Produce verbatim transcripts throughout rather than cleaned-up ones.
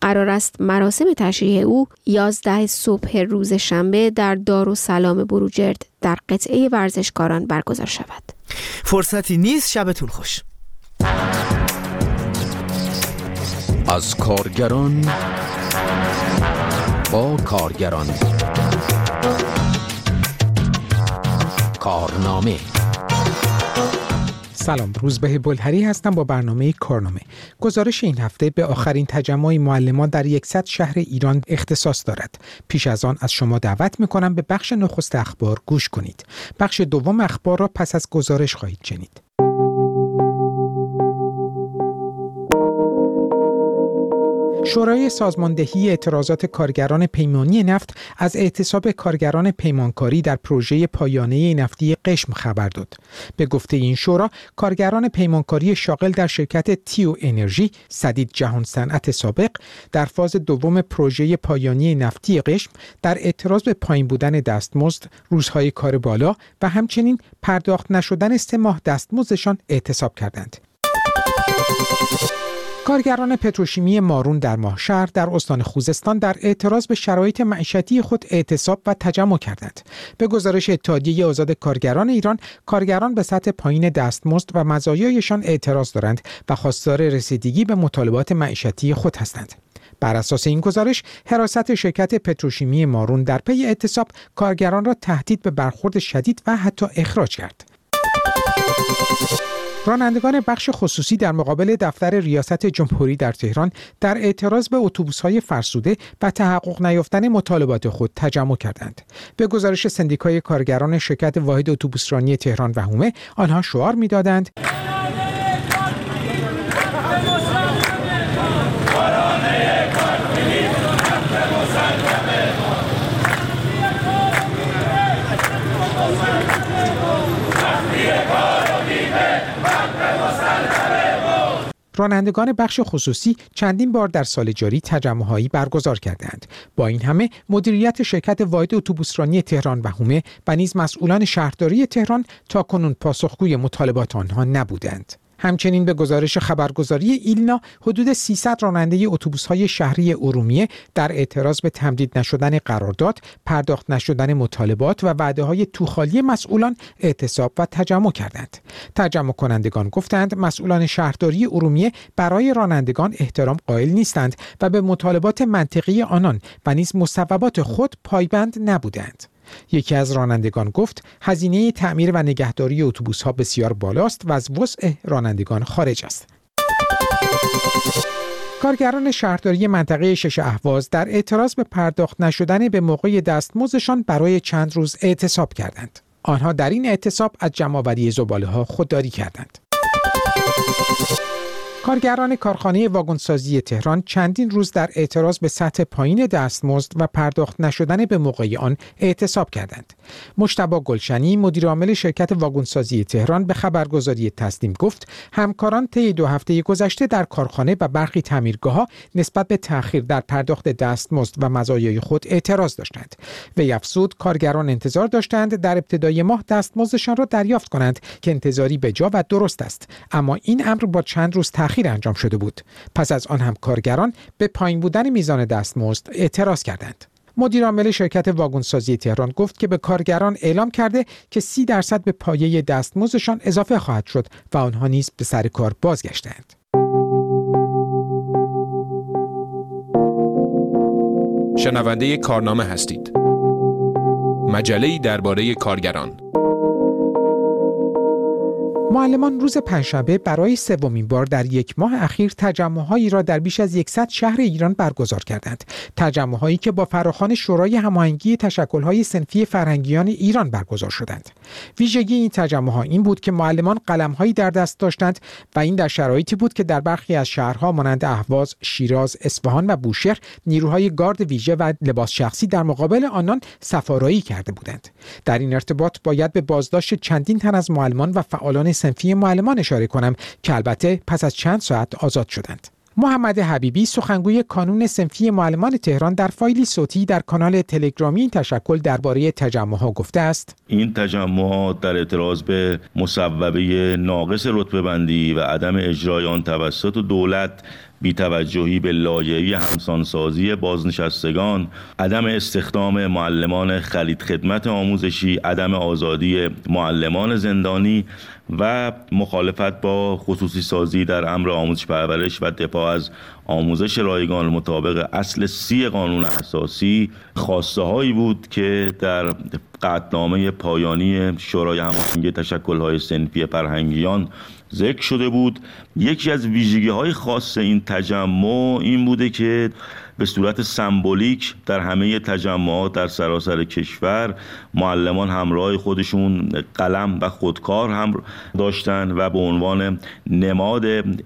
قرار است مراسم تشییع او یازده صبح روز شنبه در دارالسلام بروجرد در قطعه ورزشکاران برگزار شود. فرصتی نیست. شبتون خوش. از کارگران با کارگران. کارنامه. سلام، روزبه بلهری هستم با برنامه کارنامه. گزارش این هفته به آخرین تجمع معلمان در صد شهر ایران اختصاص دارد. پیش از آن از شما دعوت می‌کنم به بخش نخست اخبار گوش کنید. بخش دوم اخبار را پس از گزارش خواهید شنید. شورای سازماندهی اعتراضات کارگران پیمانی نفت از اعتصاب کارگران پیمانکاری در پروژه پایانه نفتی قشم خبر داد. به گفته این شورا، کارگران پیمانکاری شاغل در شرکت تیو انرژی سدید جهان صنعت سابق در فاز دوم پروژه پایانی نفتی قشم در اعتراض به پایین بودن دستمزد، روزهای کار بالا و همچنین پرداخت نشدن سه ماه دستمزدشان اعتصاب کردند. کارگران پتروشیمی مارون در ماهشهر در استان خوزستان در اعتراض به شرایط معیشتی خود اعتصاب و تجمع کردند. به گزارش اتحادیه آزاد کارگران ایران، کارگران به سطح پایین دستمزد و مزایایشان اعتراض دارند و خواستار رسیدگی به مطالبات معیشتی خود هستند. بر اساس این گزارش، حراست شرکت پتروشیمی مارون در پی اعتصاب کارگران را تهدید به برخورد شدید و حتی اخراج کرد. رانندگان بخش خصوصی در مقابل دفتر ریاست جمهوری در تهران در اعتراض به اتوبوس‌های فرسوده و تحقق نیافتن مطالبات خود تجمع کردند. به گزارش سندیکای کارگران شرکت واحد اتوبوسرانی تهران و حومه، آنها شعار می‌دادند: رانندگان بخش خصوصی چندین بار در سال جاری تجمع‌هایی برگزار کردند. با این همه مدیریت شرکت واحد اتوبوسرانی تهران و حومه و نیز مسئولان شهرداری تهران تاکنون پاسخگوی مطالبات آنها نبودند. همچنین به گزارش خبرگزاری ایلنا، حدود سیصد راننده اتوبوس‌های شهری ارومیه در اعتراض به تمدید نشدن قرارداد، پرداخت نشدن مطالبات و وعده‌های توخالی مسئولان اعتصاب و تجمع کردند. تجمع کنندگان گفتند مسئولان شهرداری ارومیه برای رانندگان احترام قائل نیستند و به مطالبات منطقی آنان و نیز مصوبات خود پایبند نبودند. یکی از رانندگان گفت هزینه تعمیر و نگهداری اتوبوس‌ها بسیار بالاست و از وسع رانندگان خارج است. کارگران شهرداری منطقه شش اهواز در اعتراض به پرداخت نشدن به موقع دستمزدشان برای چند روز اعتصاب کردند. آنها در این اعتصاب از جمع‌آوری زباله‌ها خودداری کردند. کارگران کارخانه واگنسازی تهران چندین روز در اعتراض به سطح پایین دستمزد و پرداخت نشدن به موقع آن اعتصاب کردند. مجتبی گلشنی، مدیر عامل شرکت واگنسازی تهران، به خبرگزاری تسنیم گفت همکاران طی دو هفته گذشته در کارخانه و برخی تعمیرگاه‌ها نسبت به تأخیر در پرداخت دستمزد و مزایای خود اعتراض داشتند. وی افزود کارگران انتظار داشتند در ابتدای ماه دستمزدشان را دریافت کنند که انتظاری به جا و درست است، اما این امر با چند روز تأخیر انجام شده بود. پس از آن هم کارگران به پایین بودن میزان دستمزد اعتراض کردند. مدیر عامل شرکت واگنسازی تهران گفت که به کارگران اعلام کرده که سی درصد به پایه دستمزدشان اضافه خواهد شد و آنها نیز به سر کار بازگشتند. شنونده کارنامه هستید. مجله‌ای درباره کارگران. معلمان روز پنجشنبه برای سومین بار در یک ماه اخیر تجمع‌هایی را در بیش از صد شهر ایران برگزار کردند. تجمع‌هایی که با فراخوان شورای هماهنگی تشکل‌های صنفی فرهنگیان ایران برگزار شدند. ویژگی این تجمع‌ها این بود که معلمان قلم‌هایی در دست داشتند و این در شرایطی بود که در برخی از شهرها مانند اهواز، شیراز، اصفهان و بوشهر نیروهای گارد ویژه و لباس شخصی در مقابل آنان صف‌آرایی کرده بودند. در این ارتباط باید به بازداشت چندین تن از معلمان و فعالان صنفی معلمان اشاره کنم که البته پس از چند ساعت آزاد شدند. محمد حبیبی، سخنگوی کانون صنفی معلمان تهران، در فایلی صوتی در کانال تلگرامی این تشکل درباره تجمع‌ها گفته است: این تجمعات در اعتراض به مصوبه ناقص رتبه بندی و عدم اجرای آن توسط دولت بی‌توجهی به لایحه‌ای همسانسازی بازنشستگان، عدم استخدام معلمان خرید خدمت آموزشی، عدم آزادی معلمان زندانی و مخالفت با خصوصی سازی در امر آموزش پرورش و دفاع از آموزش رایگان مطابق اصل سی قانون اساسی خواسته هایی بود که در قطعنامه پایانی شورای هماهنگی تشکل‌های صنفی فرهنگیان ذکر شده بود. یکی از ویژگی‌های خاص این تجمع این بوده که به صورت سمبولیک در همه تجمعات در سراسر کشور معلمان همراه خودشون قلم و خودکار هم داشتن و به عنوان نماد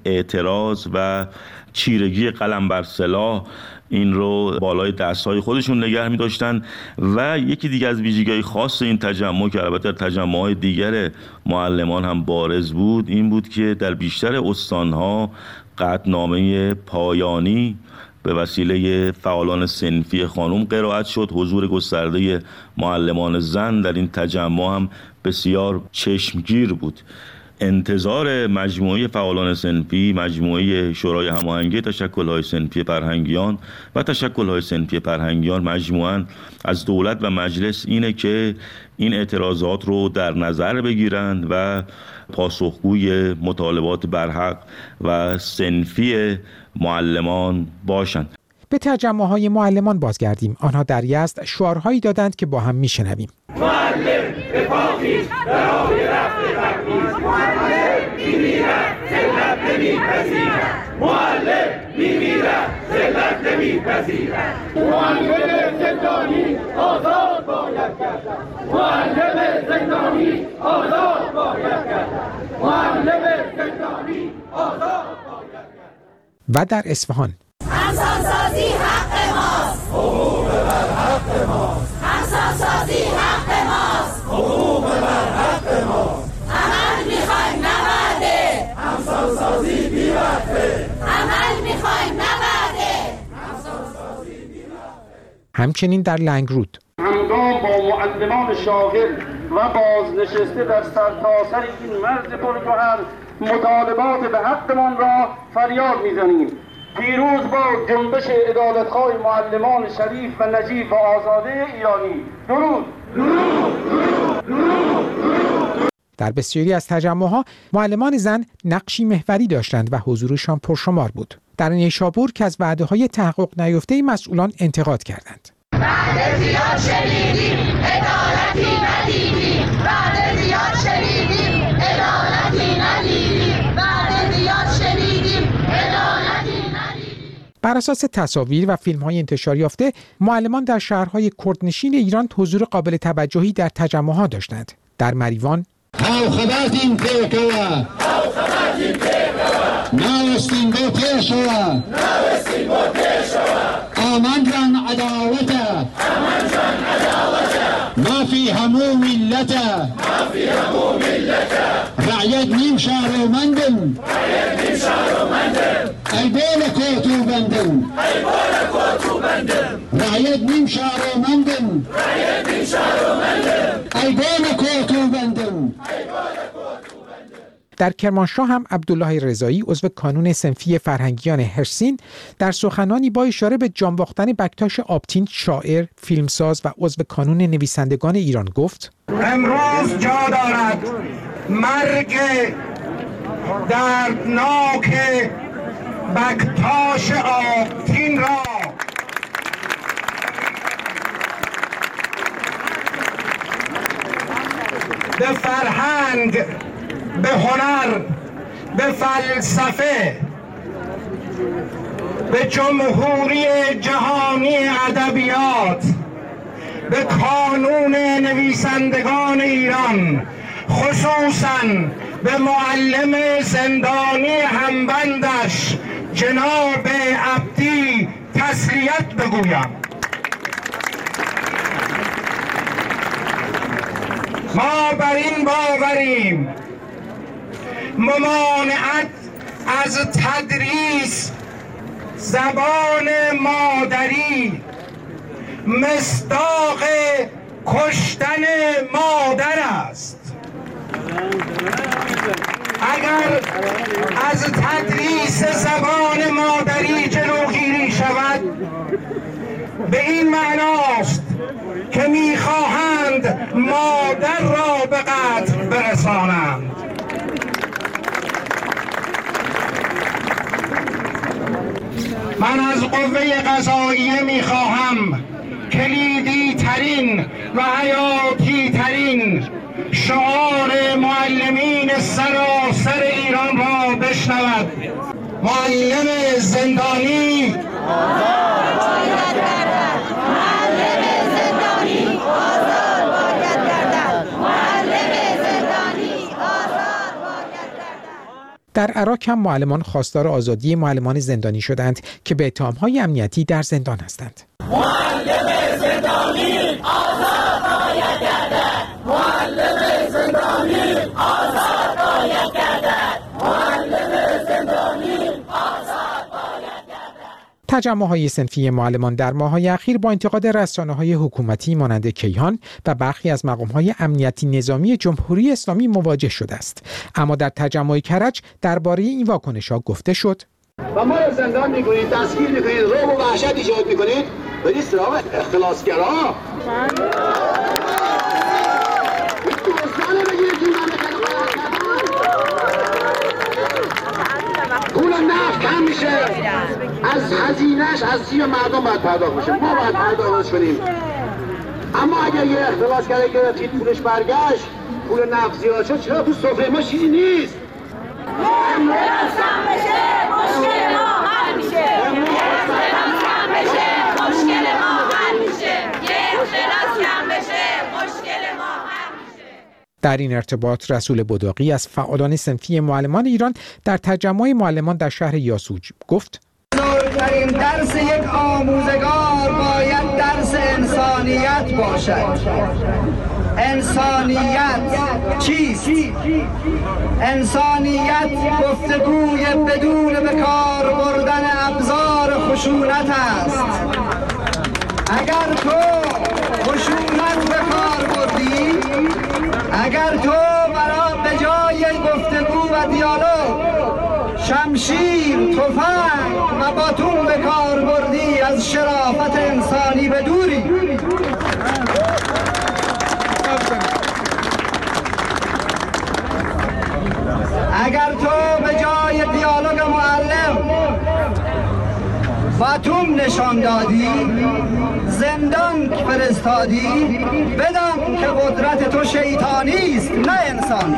اعتراض و چیرگی قلم بر سلاح این رو بالای دستهای خودشون نگه می داشتن. و یکی دیگه از ویژگی‌های خاص این تجمع که البته در تجمع‌های دیگر معلمان هم بارز بود این بود که در بیشتر استان‌ها قطعنامه پایانی به وسیله فعالان صنفی خانم قرائت شد. حضور گسترده معلمان زن در این تجمع هم بسیار چشمگیر بود. انتظار مجموعه فعالان صنفی، مجموعه شورای هماهنگی تشکل‌های صنفی فرهنگیان و تشکل‌های صنفی فرهنگیان مجموعاً از دولت و مجلس اینه که این اعتراضات رو در نظر بگیرند و پاسخگوی مطالبات برحق و صنفی معلمان باشند. به تجمع‌های معلمان بازگردیم. آنها در یزد شعارهایی دادند که با هم میشنویم. معلم به پاکیز برای رفت تبعیض، معلم میمیرد ذلت نمیپذیرد، معلم میمیرد ذلت نمیپذیرد، معلم زندانی آزاد باید گردد، معلم زندانی آزاد باید گردد، معلم زندانی آزاد باید گردد. و در اصفهان همسانسازی حق ماست، حقوق بر حق ماست، همسانسازی حق ماست، حقوق بر حق ماست، عمل میخوایم نه وعده، همسانسازی بی وقته، عمل میخوایم نه وعده، همسانسازی بی وقته. همچنین در لنگرود همگام با معلمان شاغل و بازنشسته در سرتاسر این مرز پرگوهر مطالبات به حقمان را فریاد میزنیم. پیروز با جنبش عدالتخواه معلمان شریف و نجیب و آزاده ایرانی. درود. در بسیاری از تجمعها معلمان زن نقشی محوری داشتند و حضورشان پرشمار بود. در نیشابور که از وعده‌های تحقق نیافته مسئولان انتقاد کردند. بعد زیاد شنیدیم عدالتی ندیدیم، بعد زیاد شنیدیم عدالتی ندیدیم، بعد زیاد شنیدیم عدالتی ندیدیم. بر اساس تصاویر و فیلم‌های انتشار یافته معلمان در شهرهای کردنشین ایران حضور قابل توجهی در تجمعها داشتند. در مریوان هاو خبرتیم پیکوا هاو خبرتیم پیکوا نوستیم با پیشوا نوستیم با پیشوا آمندن عدالتا آمندن عدالتا ما فی همو ملتا ما فی همو ملتا رعیت نیم شهرومندم رعیت نیم شهرومندم ای بول کوتو بندم ای بول کوتو بندم رعیت نیم شهرومندم رعیت نیم شهرومندم ای بول کوتو بندم. در کرمانشاه هم عبدالله رضایی عضو کانون صنفی فرهنگیان هرسین در سخنانی با اشاره به جان باختن بکتاش آبتین شاعر، فیلمساز و عضو کانون نویسندگان ایران گفت: امروز جا دارد مرگ دردناک بکتاش آبتین را به فرهنگ، به هنر، به فلسفه، به جمهوری جهانی ادبیات، به کانون نویسندگان ایران، خصوصاً به معلم زندانی همبندش جناب عبدی تسلیت بگویم. ما بر این باوریم ممانعت از تدریس زبان مادری مصداق کشتن مادر است. اگر از تدریس زبان مادری جلوگیری شود به این معناست که میخواهند مادر را به قتل برسانند. من از قوه قضاییه میخواهم کلیدی ترین و حیاتی ترین شعار معلمین سراسر ایران را بشنود. معلم زندانی آزاد باید گردد. معلم زندانی آزاد باید گردد. معلم زندانی آزاد باید گردد. در عراق هم معلمان خواستار آزادی معلمان زندانی شدند که به اتهام‌های امنیتی در زندان هستند. معلم زندانی آزاد باید گردد. معلم زندانی آزاد باید گردد. معلم زندانی آزاد باید گردد. تجمع‌های صنفی معلمان در ماه‌های اخیر با انتقاد رسانه‌های حکومتی مانند کیهان و برخی از مقام‌های امنیتی نظامی جمهوری اسلامی مواجه شده است. اما در تجمع کرج درباره این واکنش‌ها گفته شد: و ما رو زندان می‌کنید، دستگیر می‌کنید، رعب و وحشت ایجاد می‌کنید، برید سراغ اختلاسگرا. پول نفت کم میشه، از هزینه‌اش از جیب مردم باید پرداخت بشه، ما باید پرداختش کنیم. اما اگر یه اختلاسگرا گرفتید پولش برگشت، پول نفت زیاد شد، چرا تو سفره ما چیزی نیست؟ اختلاس کم بشه مشکل ما حل میشه. اختلاس کم بشه مشکل ما حل میشه. اختلاس کم بشه مشکل ما حل میشه. در این ارتباط رسول بداقی از فعالان صنفی معلمان ایران در تجمع معلمان در شهر یاسوج گفت: بزرگترین درس یک آموزگار باید درس انسانیت باشد. انسانیت چیست؟ انسانیت گفتگوی بدون به کار بردن ابزار خشونت است. اگر تو خشونت به کار بردی، اگر تو برای به جای گفتگو و دیالوگ شمشیر، تفنگ و باتون به کار بردی، از شرافت انسانی به دوری. اگر تو به جای دیالوگ معلم باتون نشان دادی، زندان فرستادی، بدان که قدرت تو شیطانی است نه انسانی.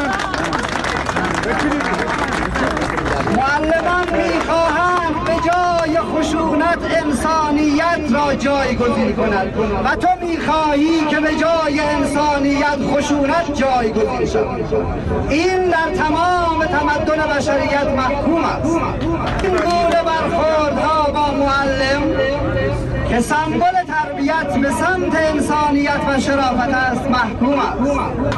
معلمان میخواهند به جای خشونت انسانیت را جایگزین کند و تو میخواهی که به جای انسانیت خشونت جایگزین شود. این در تمام تمدن بشریت محکوم است. این گونه برخوردها با معلم که سمبل تربیت به سمت انسانیت و شرافت است محکوم است.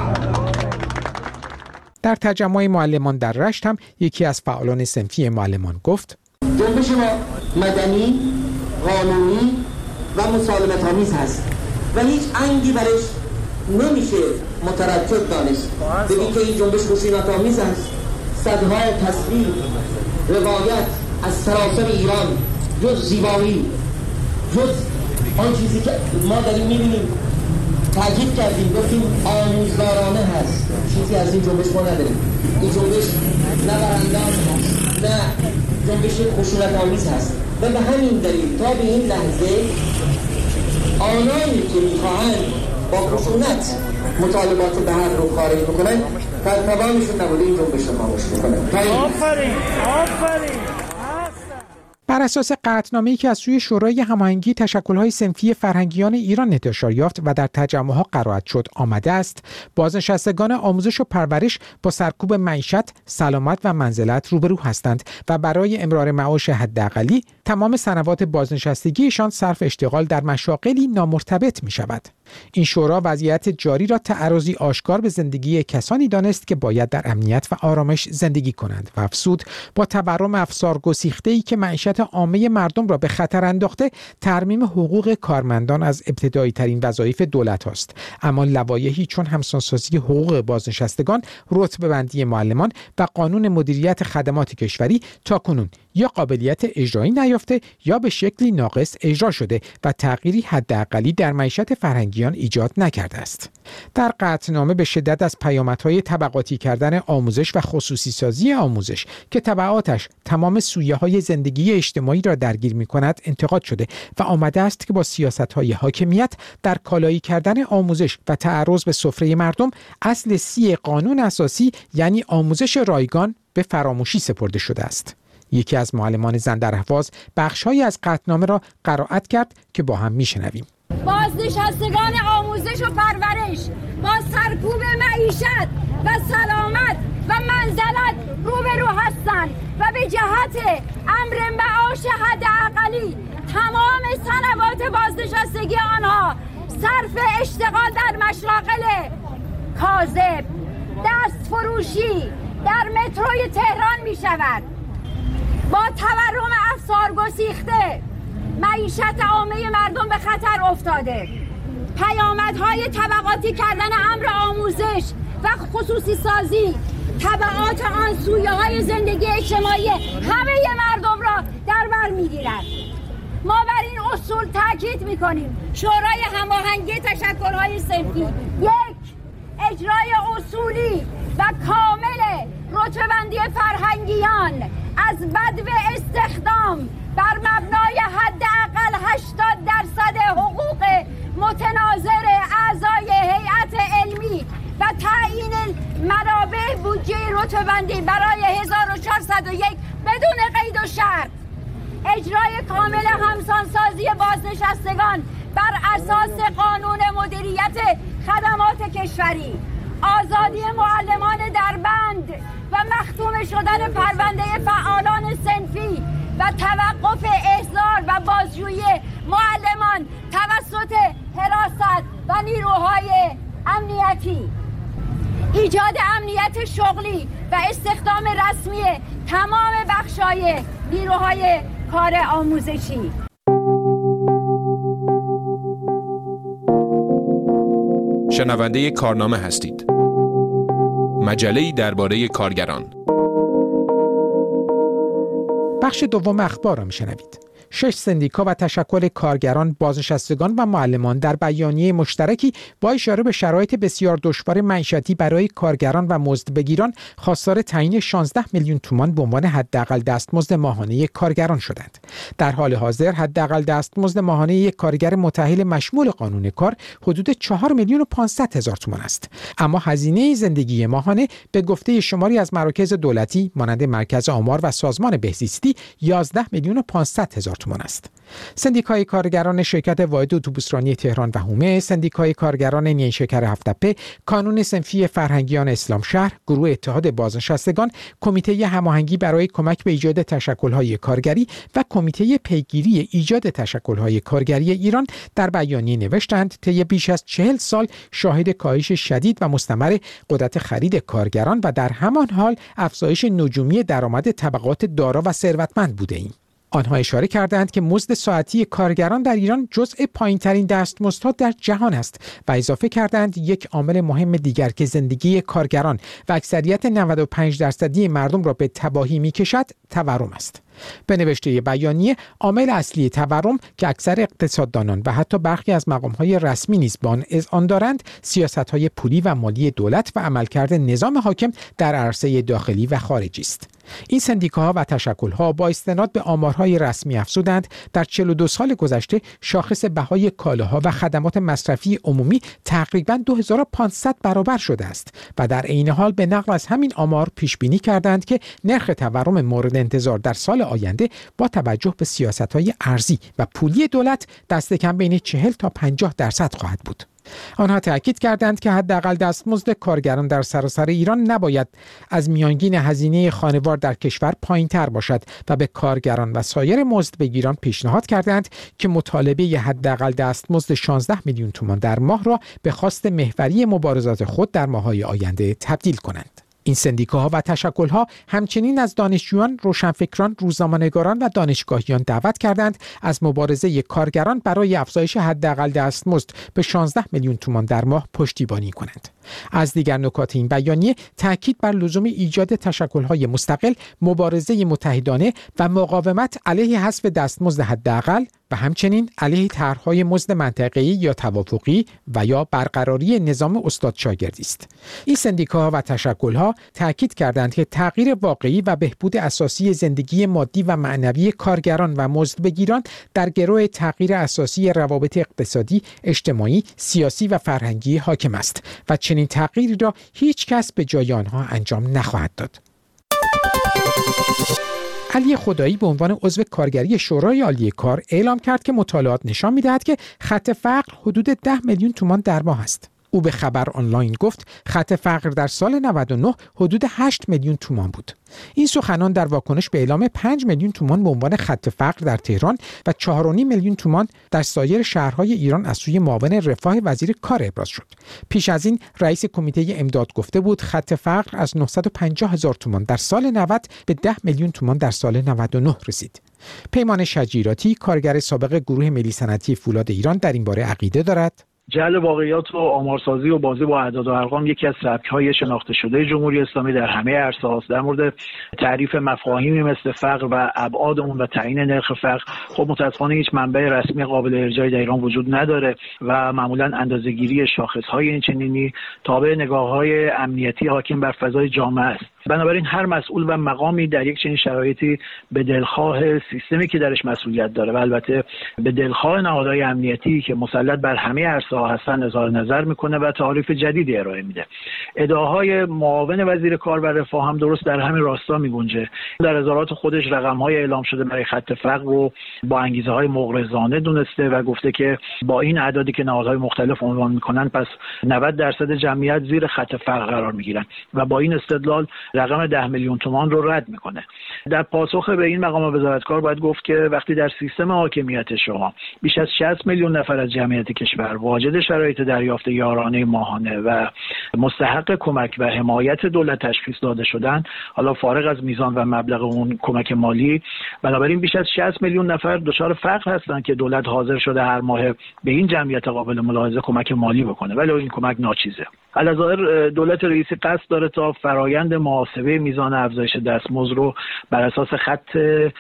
در تجمع معلمان در رشت هم یکی از فعالان صنفی معلمان گفت: جنبش ما مدنی، قانونی و مسالمت‌آمیز هست و هیچ انگی برش نمیشه مترتب دانست. بگی که این جنبش خشونت‌آمیز است. صدها تصویر روایت از سراسر ایران جز زیبایی، جز آن چیزی که ما داریم میبینیم تاکید کردیم، گفتیم آموزگارانه هست. چیزی از این جنبش ما نداریم. این جنبش نه برانداز هست، نه جنبش خشونت‌آمیز هست و به همین دلیل تا به این لحظه آنانی که میخواهند با خشونت مطالبات به حق رو خارج بکنن در توانشون نبوده این جنبش رو خاموش بکنن. آفرین آفرین. بر اساس قطعنامه‌ای که از سوی شورای هماهنگی تشکل‌های صنفی فرهنگیان ایران انتشار یافت و در تجمع‌ها قرائت شد آمده است، بازنشستگان آموزش و پرورش با سرکوب معیشت، سلامت و منزلت روبرو هستند و برای امرار معاش حداقلی تمام سنوات بازنشستگیشان صرف اشتغال در مشاغلی نامرتبط می‌شود. این شورا وضعیت جاری را تعرضی آشکار به زندگی کسانی دانست که باید در امنیت و آرامش زندگی کنند و افزود با تورم افسار گسیخته‌ای که معیشت عامه مردم را به خطر انداخته، ترمیم حقوق کارمندان از ابتدایی ترین وظایف دولت است. اما لوایحی چون همسانسازی حقوق بازنشستگان، رتبه بندی معلمان و قانون مدیریت خدمات کشوری تاکنون یا قابلیت اجرایی نیافته یا به شکلی ناقص اجرا شده و تغییری حداقلی در معیشت فرهنگیان ایجاد نکرده است. در قطعنامه به شدت از پیامدهای طبقاتی کردن آموزش و خصوصی سازی آموزش که تبعاتش تمام سویه‌های زندگی اجتماعی را درگیر می‌کند انتقاد شده و آمده است که با سیاست‌های حاکمیت در کالایی کردن آموزش و تعرض به سفره مردم، اصل سی قانون اساسی یعنی آموزش رایگان به فراموشی سپرده شده است. یکی از معلمان زن در اهواز بخش‌هایی از قطعنامه را قرائت کرد که با هم می‌شنویم. بازنشستگان آموزش و پرورش با سرکوب معیشت و سلامت و منزلت روبرو هستند و به جهت امر معاش حداقلی تمام سنوات بازنشستگی آنها صرف اشتغال در مشاغل کاذب، دست فروشی در متروی تهران می شود. با تورم افسار گسیخته معیشت عامه مردم به خطر افتاده. پیامدهای طبقاتی کردن امر آموزش و خصوصی سازی تبعات آن سویه‌های زندگی اجتماعی همه مردم را در بر می‌گیرد. ما بر این اصول تاکید می‌کنیم. شورای هماهنگی تشکل‌های صنفی یک، اجرای اصولی و کامل رتبه‌بندی فرهنگیان از بدو استخدام بر مبنای حداقل هشتاد درصد حقوق متناظر اعضای هیئت علمی و تعیین منابع بودجه رتبه‌بندی برای هزار و چهارصد و یک بدون قید و شرط. اجرای کامل همسانسازی بازنشستگان بر اساس قانون مدیریت خدمات کشوری. آزادی معلمان در بند و مختوم شدن پرونده فعالان صنفی و توقف احضار و بازجویی معلمان توسط حراست و نیروهای امنیتی. ایجاد امنیت شغلی و استخدام رسمی تمام بخش‌های نیروهای کار آموزشی. شنونده کارنامه هستید. مجله‌ای درباره کارگران. بخش دوم اخبار را میشنوید. شش سندیکا و تشکل کارگران، بازنشستگان و معلمان در بیانیه مشترکی با اشاره به شرایط بسیار دشوار معیشتی برای کارگران و مزدبگیران خواستار تعیین شانزده میلیون تومان به عنوان حداقل دستمزد ماهانه کارگران شدند. در حال حاضر حداقل دستمزد ماهانه یک کارگر متأهل مشمول قانون کار حدود چهار میلیون و پانصد هزار تومان است. اما هزینه زندگی ماهانه به گفته شماری از مراکز دولتی مانند مرکز آمار و سازمان بهزیستی یازده میلیون و پانصد هزار تومان است. سندیکای کارگران شرکت واحد اتوبوسرانی تهران و حومه، سندیکای کارگران نیشکر هفت‌تپه، کانون صنفی فرهنگیان اسلام شهر، گروه اتحاد بازنشستگان، کمیته هماهنگی برای کمک به ایجاد تشکل‌های کارگری و کمیته پیگیری ایجاد تشکل‌های کارگری ایران در بیانیه نوشتند طی بیش از چهل سال شاهد کاهش شدید و مستمر قدرت خرید کارگران و در همان حال افزایش نجومی درآمد طبقات دارا و ثروتمند بوده‌ایم. آنها اشاره کردند که مزد ساعتی کارگران در ایران جزء پایین‌ترین دستمزدها در جهان است و اضافه کردند یک عامل مهم دیگر که زندگی کارگران و اکثریت نود و پنج درصدی مردم را به تباهی می‌کشد تورم است. به نوشته بیانیه، عامل اصلی تورم که اکثر اقتصاددانان و حتی برخی از مقام‌های رسمی نیز به آن اذعان دارند، سیاست‌های پولی و مالی دولت و عملکرد نظام حاکم در عرصه داخلی و خارجی است. این سندیکاها و تشکل‌ها با استناد به آمارهای رسمی افزودند در چهل و دو سال گذشته شاخص بهای کالاها و خدمات مصرفی عمومی تقریباً دو هزار و پانصد برابر شده است و در عین حال به نقل از همین آمار پیش بینی کردند که نرخ تورم مورد انتظار در سال آینده با توجه به سیاست‌های ارزی و پولی دولت دست کم بین چهل تا پنجاه درصد خواهد بود. آنها تاکید کردند که حداقل دستمزد کارگران در سراسر ایران نباید از میانگین هزینه خانوار در کشور پایین‌تر باشد و به کارگران و سایر مزدبگیران پیشنهاد کردند که مطالبه ی حداقل دستمزد شانزده میلیون تومان در ماه را به خواست محوری مبارزات خود در ماه‌های آینده تبدیل کنند. این سندیکاها و تشکل‌ها همچنین از دانشجویان، روشنفکران، روزنامه‌نگاران و دانشگاهیان دعوت کردند از مبارزه کارگران برای افزایش حداقل دستمزد به شانزده میلیون تومان در ماه پشتیبانی کنند. از دیگر نکات این بیانیه تاکید بر لزوم ایجاد تشکل‌های مستقل، مبارزه متحدانه و مقاومت علیه حذف دستمزد حداقل و همچنین علیه طرح‌های مزد منطقه‌ای یا توافقی و یا برقراری نظام استاد شاگردی است. این سندیکاها و تشکل‌ها تاکید کردند که تغییر واقعی و بهبود اساسی زندگی مادی و معنوی کارگران و مزدبگیران در گرو تغییر اساسی روابط اقتصادی، اجتماعی، سیاسی و فرهنگی حاکم است و چنین تغییری را هیچ کس به جای آنها انجام نخواهد داد. علی خدایی به عنوان عضو کارگری شورای عالی کار اعلام کرد که مطالعات نشان می‌دهد که خط فقر حدود ده میلیون تومان در ماه است. او به خبر آنلاین گفت خط فقر در سال نود و نه حدود هشت میلیون تومان بود. این سخنان در واکنش به اعلام پنج میلیون تومان به عنوان خط فقر در تهران و چهار و نیم میلیون تومان در سایر شهرهای ایران از سوی معاون رفاه وزیر کار ابراز شد. پیش از این رئیس کمیته امداد گفته بود خط فقر از نهصد و پنجاه هزار تومان در سال نود به ده میلیون تومان در سال نود و نه رسید. پیمان شجیراتی، کارگر سابق گروه ملی صنعتی فولاد ایران، در این باره عقیده دارد. جعل واقعیات و آمارسازی و بازی با اعداد و ارقام یکی از سبک‌های شناخته شده جمهوری اسلامی در همه عرصه‌هاست. در مورد تعریف مفاهیمی مثل فقر و ابعاد اون و تعیین نرخ فقر خب متأسفانه هیچ منبع رسمی قابل ارجاعی در ایران وجود نداره و معمولاً اندازه‌گیری شاخص‌های این چنینی تابع نگاه‌های امنیتی حاکم بر فضای جامعه است. بنابراین هر مسئول و مقامی در یک چنین شرایطی به دلخواه سیستمی که درش مسئولیت داره و البته به دلخواه نهادهای امنیتی که مسلط بر همه عرصه‌ها هستن اظهار نظر میکنه و تعاریف جدیدی ارائه میده. ادعاهای معاون وزیر کار و رفاه هم درست در همین راستا میگنجه. در اظهارات خودش رقم‌های اعلام شده برای خط فقر رو با انگیزه‌های مغرضانه دونسته و گفته که با این اعدادی که نهادهای مختلف عنوان میکنن پس نود درصد جمعیت زیر خط فقر قرار میگیرن و با این استدلال رقم ده میلیون تومان رو رد میکنه. در پاسخ به این مقام وزارتکار باید گفت که وقتی در سیستم حاکمیت شما بیش از شصت میلیون نفر از جمعیت کشور واجد شرایط دریافت یارانه ماهانه و مستحق کمک و حمایت دولت تشخیص داده شدن، حالا فارغ از میزان و مبلغ اون کمک مالی، بنابراین بیش از شصت میلیون نفر دچار فقر هستند که دولت حاضر شده هر ماه به این جمعیت قابل ملاحظه کمک مالی بکنه، ولی این کمک ناچیزه. علاوه دولت رئیسی قصد داره تا فرایند محاسبه میزان افزایش دستمزد رو بر اساس خط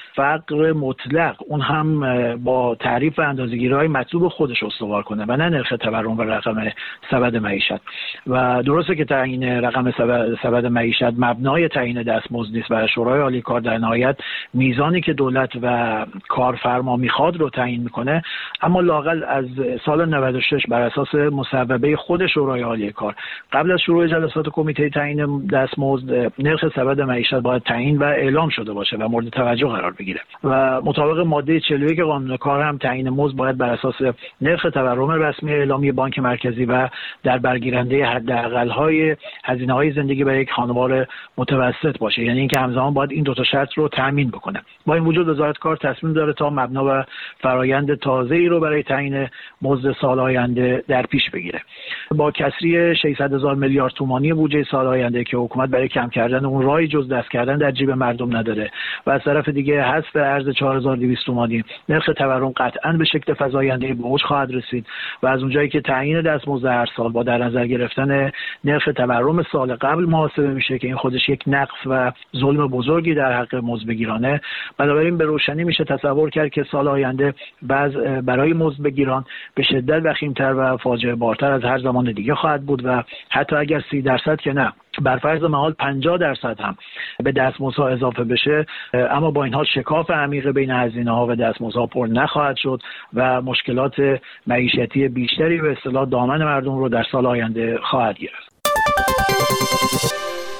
فقر مطلق، اون هم با تعریف و اندازه‌گیری‌های مطلوب خودش استوار کنه و نه نرخ تورم و رقم سبد معیشت. و درسته که تعیین رقم سبد معیشت مبنای تعیین دستمزد نیست و شورای عالی کار در نهایت میزانی که دولت و کارفرما میخواد رو تعیین میکنه، اما لااقل از سال نود و شش بر اساس مصوبه خود شورای عالی کار قبل از شروع جلسات کمیته تعیین دستمزد نرخ سبد معیشت باید تعیین و اعلام شده باشه و مورد توجه قرار بگیره و مطابق ماده چهل و یک قانون کار هم تعیین مزد باید بر اساس نرخ تورم رسمی اعلامی بانک مرکزی و در برگیرنده حداقل‌های هزینه‌های زندگی برای یک خانوار متوسط باشه، یعنی اینکه همزمان باید این دو تا شرط رو تامین بکنه. با این وجود وزارت کار تصمیم داره تا مبنا و فرایند تازه‌ای رو برای تعیین مزد سال آینده در پیش بگیره. با کسری ششصد هزار میلیارد تومانی بودجه سال آینده که حکومت برای کم کردن اون راهی جز دست کردن در جیب مردم نداره و از طرف دیگه حذف ارز چهار هزار و دویست تومانی، نرخ تورم قطعاً به شکل فزاینده به اوج خواهد رسید و از اونجایی که تعیین دستمزد هر سال با در نظر گرفتن نرخ تورم سال قبل محاسبه میشه که این خودش یک نقص و ظلم بزرگی در حق مزدبگیرانه، بنابراین به روشنی میشه تصور کرد که سال آینده وضع برای مزدبگیران به شدت وخیم‌تر و فاجعه بارتر از هر زمان دیگه خواهد بود و حتی اگر سی درصد که نه، بر فرض محال پنجاه درصد هم به دستمزدها اضافه بشه، اما با این حال شکاف عمیق بین هزینه‌ها و دستمزدها پر نخواهد شد و مشکلات معیشتی بیشتری به اصطلاح دامن مردم رو در سال آینده خواهد گرفت.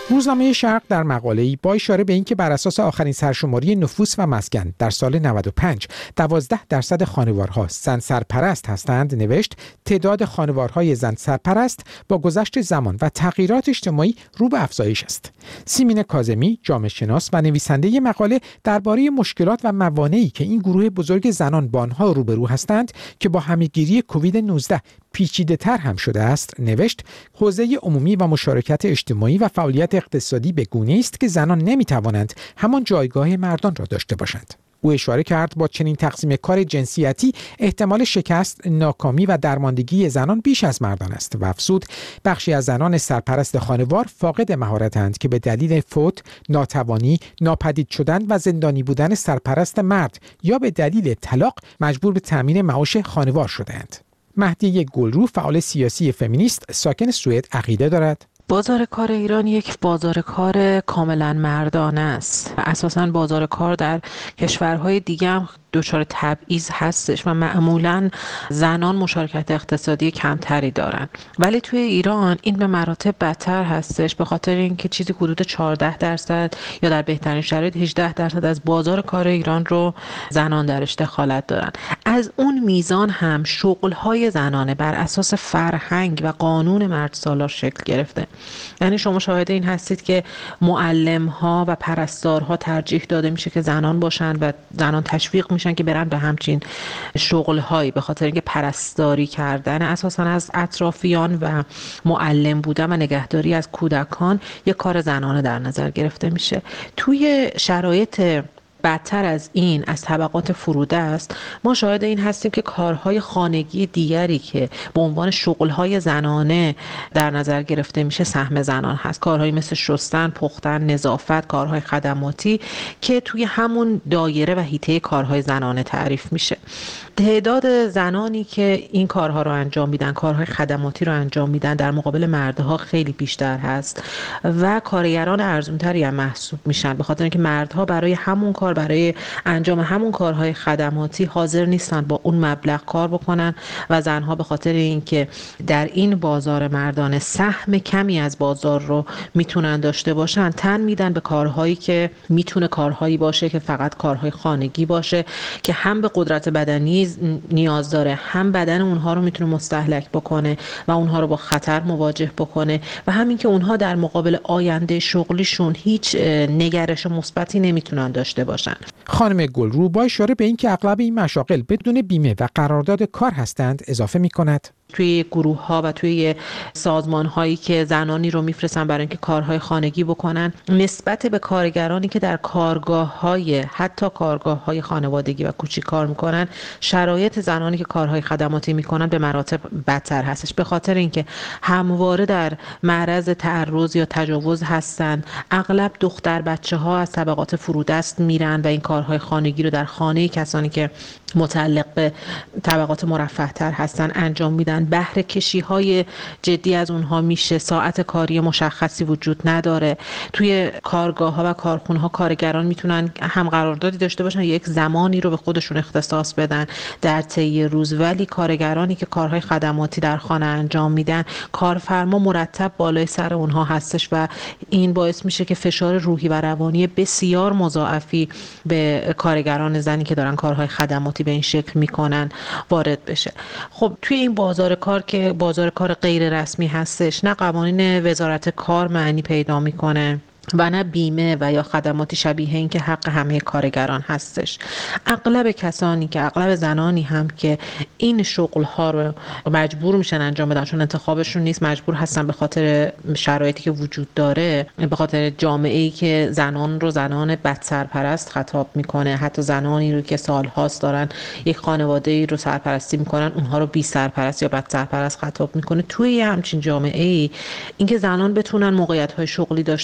روزنامه شرق در مقاله‌ای با اشاره به اینکه بر اساس آخرین سرشماری نفوس و مسکن در سال نود و پنج دوازده درصد خانوارها زن سرپرست هستند نوشت تعداد خانوارهای زن سرپرست با گذشت زمان و تغییرات اجتماعی رو به افزایش است. سیمین کاظمی جامعه شناس و نویسنده مقاله درباره مشکلات و موانعی که این گروه بزرگ زنان با آنها روبرو هستند که با همه‌گیری کووید نوزده پیچیده تر هم شده است نوشت حوزه عمومی و مشارکت اجتماعی و فعالیت اقتصادی به گونه‌ای است که زنان نمی‌توانند همان جایگاه مردان را داشته باشند. او اشاره کرد با چنین تقسیم کار جنسیتی احتمال شکست، ناکامی و درماندگی زنان بیش از مردان است و افزود بخشی از زنان سرپرست خانوار فاقد مهارتند که به دلیل فوت، ناتوانی، ناپدید شدن و زندانی بودن سرپرست مرد یا به دلیل طلاق مجبور به تامین معاش خانوار شده‌اند. مهدیه گلرو فعال سیاسی فمینیست ساکن سوئد عقیده دارد بازار کار ایران یک بازار کار کاملا مردانه است. اساساً بازار کار در کشورهای دیگه هم دچار تبعیض هستش و معمولاً زنان مشارکت اقتصادی کمتری دارن، ولی توی ایران این به مراتب بدتر هستش به خاطر اینکه چیزی حدود چهارده درصد یا در بهترین شرایط هجده درصد از بازار کار ایران رو زنان درش دخالت دارن. از اون میزان هم شغل‌های زنانه بر اساس فرهنگ و قانون مرد سالار شکل گرفته. یعنی شما شاهد این هستید که معلم‌ها و پرستارها ترجیح داده میشه که زنان باشن و زنان تشویق میشن که برن به همچین شغل‌هایی، به خاطر اینکه پرستاری کردن اساساً از اطرافیان و معلم بودن و نگهداری از کودکان یک کار زنانه در نظر گرفته میشه. توی شرایط بدتر از این از طبقات فروده است ما شاهد این هستیم که کارهای خانگی دیگری که به عنوان شغلهای زنانه در نظر گرفته میشه سهم زنان هست. کارهایی مثل شستن، پختن، نظافت، کارهای خدماتی که توی همون دایره و حیطه کارهای زنانه تعریف میشه. تعداد زنانی که این کارها رو انجام میدن، کارهای خدماتی رو انجام میدن، در مقابل مردها خیلی بیشتر هست و کارگران ارزان‌تری هم محسوب میشن، به خاطر اینکه مردها برای همون کار، برای انجام همون کارهای خدماتی حاضر نیستن با اون مبلغ کار بکنن و زنها به خاطر اینکه در این بازار مردانه سهم کمی از بازار رو میتونن داشته باشن تن میدن به کارهایی که میتونه کارهایی باشه که فقط کارهای خانگی باشه که هم به قدرت بدنی نیاز داره، هم بدن اونها رو میتونه مستهلک بکنه و اونها رو با خطر مواجه بکنه و همین که اونها در مقابل آینده شغلیشون هیچ نگرش مثبتی نمیتونن داشته باشن. خانم گلرو با اشاره به اینکه اغلب این مشاغل بدون بیمه و قرارداد کار هستند اضافه میکند توی گروه ها و توی سازمان هایی که زنانی رو میفرستن برای اینکه کارهای خانگی بکنن، نسبت به کارگرانی که در کارگاه های حتی کارگاه های خانوادگی و کوچیک کار میکنن، شرایط زنانی که کارهای خدماتی میکنن به مراتب بدتر هستش، به خاطر اینکه همواره در معرض تعرض یا تجاوز هستن. اغلب دختر بچه ها از طبقات فرودست میرن و این کارهای خانگی رو در خانه کسانی که متعلق به طبقات مرفه تر هستن انجام میدن. بهره کشی های جدی از اونها میشه، ساعت کاری مشخصی وجود نداره. توی کارگاه ها و کارخونه ها کارگران میتونن هم قراردادی داشته باشن، یک زمانی رو به خودشون اختصاص بدن در طی روز، ولی کارگرانی که کارهای خدماتی در خانه انجام میدن کارفرما مرتب بالای سر اونها هستش و این باعث میشه که فشار روحی و روانی بسیار مضاعفی به کارگران زنی که دارن کارهای خدماتی به این شکل میکنن وارد بشه. خب توی این بازار کار که بازار کار غیر رسمی هستش، نه قوانین وزارت کار معنی پیدا میکنه و نه بیمه و یا خدماتی شبیه این که حق همه کارگران هستش. اغلب کسانی که اغلب زنانی هم که این شغل ها رو مجبور میشن انجام بدن چون انتخابشون نیست، مجبور هستن به خاطر شرایطی که وجود داره، به خاطر جامعه‌ای که زنان رو زنان بد سرپرست خطاب میکنه، حتی زنانی رو که سالهاست دارن یک خانواده‌ای رو سرپرستی میکنن اونها رو بی سرپرست یا بد سرپرست خطاب میکنه. توی همچین جامعه‌ای اینکه زنان بتونن موقعیت‌های شغلی داشته باشن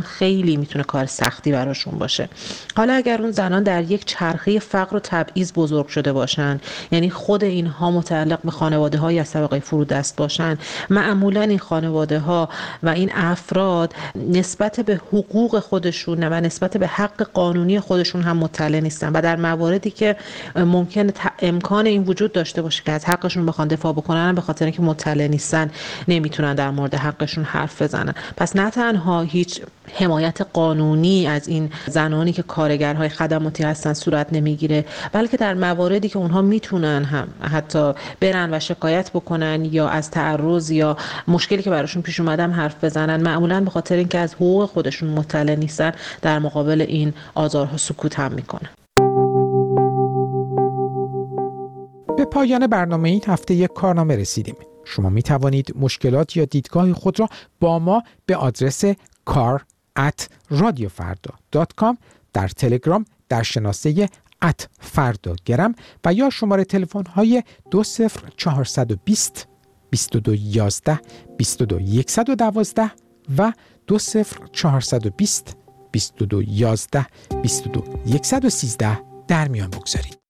خیلی میتونه کار سختی براشون باشه. حالا اگر اون زنان در یک چرخه فقر و تبعیض بزرگ شده باشن، یعنی خود اینها متعلق به خانواده های از طبقه فرودست باشن، معمولا این خانواده ها و این افراد نسبت به حقوق خودشون و نسبت به حق قانونی خودشون هم مطلع نیستن و در مواردی که ممکن امکان این وجود داشته باشه که از حقشون بخوان دفاع بکنن، به خاطر اینکه مطلع نیستن نمیتونن در مورد حقشون حرف بزنن. پس نه تنها هیچ حمایت قانونی از این زنانی که کارگرهای خدماتی هستن صورت نمیگیره، بلکه در مواردی که اونها میتونن هم حتی برن و شکایت بکنن یا از تعرض یا مشکلی که براشون پیش اومدم حرف بزنن، معمولا به خاطر اینکه از حقوق خودشون مطلع نیستن در مقابل این آزارها سکوت هم میکنن. به پایان برنامه این هفته یک کارنامه رسیدیم. شما می توانید مشکلات یا دیدگاه خود را با ما به آدرس کار ات رادیو فردا دات کام در تلگرام در شناسه ات فردا گرم و یا شماره تلفن های دو صفر چهارصد و بیست بیست و دو یازده بیست و دو صد و دوازده و دو صفر چهارصد و بیست بیست و دو یازده بیست و دو صد و سیزده در میان بگذارید.